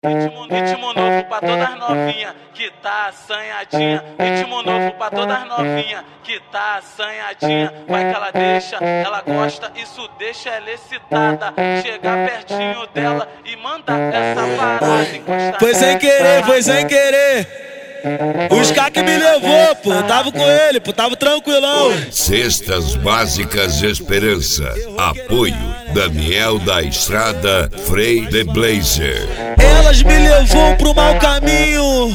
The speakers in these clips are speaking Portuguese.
Ritmo novo pra todas novinha que tá assanhadinha. Ritmo novo pra todas novinha que tá assanhadinha. Vai que ela deixa, ela gosta, isso deixa ela excitada. Chegar pertinho dela e mandar essa parada encostar. Foi sem querer, foi sem querer. Os caras que me levou, pô, tava com ele, pô, tava tranquilão. Cestas Básicas Esperança. Apoio Daniel da Estrada, Frei de Blazer. Elas me levou pro mau caminho.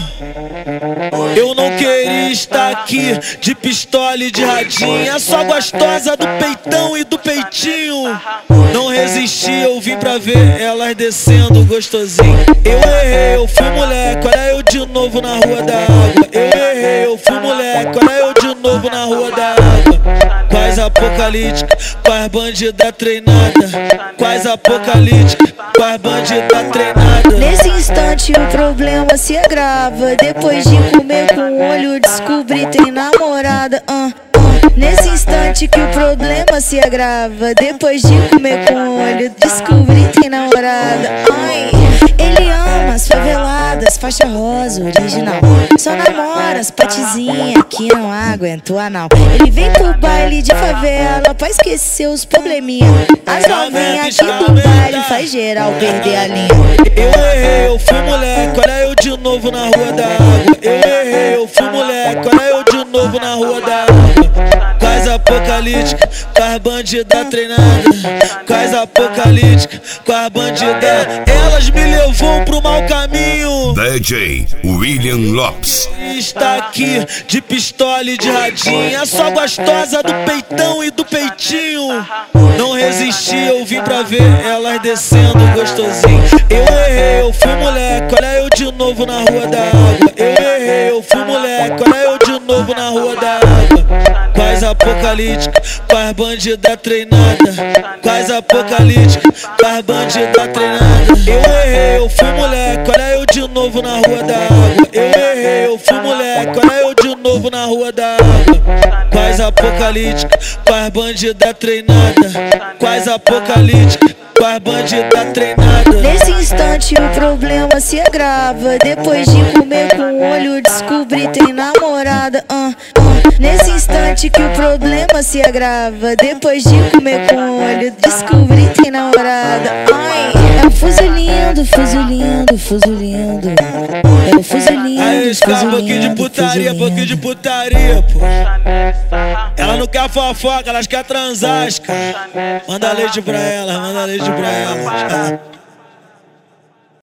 Eu não queria estar aqui de pistola e de radinha. Só gostosa do peitão e do peitinho. Não resisti, eu vim pra ver elas descendo gostosinho. Eu errei, eu fui moleque, olha eu de novo na rua da água. Eu errei, eu fui moleque, olha eu de novo na rua da água. Quase apocalíptica, quase bandida treinada. Quase apocalíptica, quase bandida treinada. Nesse instante o problema se agrava. Depois de comer com o olho descobri tem namorada. Nesse instante que o problema se agrava. Depois de comer com o olho descobri tem namorada. Ai, ele ama as faveladas, faixa rosa original. Só namora as patizinha que não aguenta o anal. Ele vem pro baile de favela pra esquecer os probleminha. As novinhas aqui do baile faz geral perder a linha. Eu errei, eu fui moleque, olha eu de novo na rua da água. Eu errei, eu fui moleque, olha eu de novo na rua da água. Quase apocalíptica, quase bandida treinada. Quase apocalíptica, quase bandida. Elas me levou pro mau caminho. DJ William Lopes. Está aqui de pistola e de radinha. Só gostosa do peitão e do peitinho. Não resisti, eu vim pra ver elas descendo gostosinho. Eu errei, eu fui moleque, olha eu de novo na rua da água. Eu errei, eu fui moleque, olha eu de novo na rua da água. Quase apocalíptica, quase bandida treinada. Quase apocalíptica, quase bandida treinada. Eu errei, eu fui moleque, olha eu de novo na rua da água. Eu errei, eu fui moleque, olha eu de novo na rua da água. Quase apocalíptica, quase bandida treinada. Quase apocalíptica, quase bandida treinada. Nesse instante o problema se agrava. Depois de comer com o olho descobri tem namorada. Nesse instante que o problema se agrava. Depois de comer com o olho descobri tem namorada. Ai, é um fuzilinho, fuzilinho, fuzilinho. É um fuzilinho. Aí está um pouquinho de putaria, pouquinho de putaria, pô. Ela não quer fofoca, elas quer transar, cara. Manda leite pra ela, manda leite pra ela.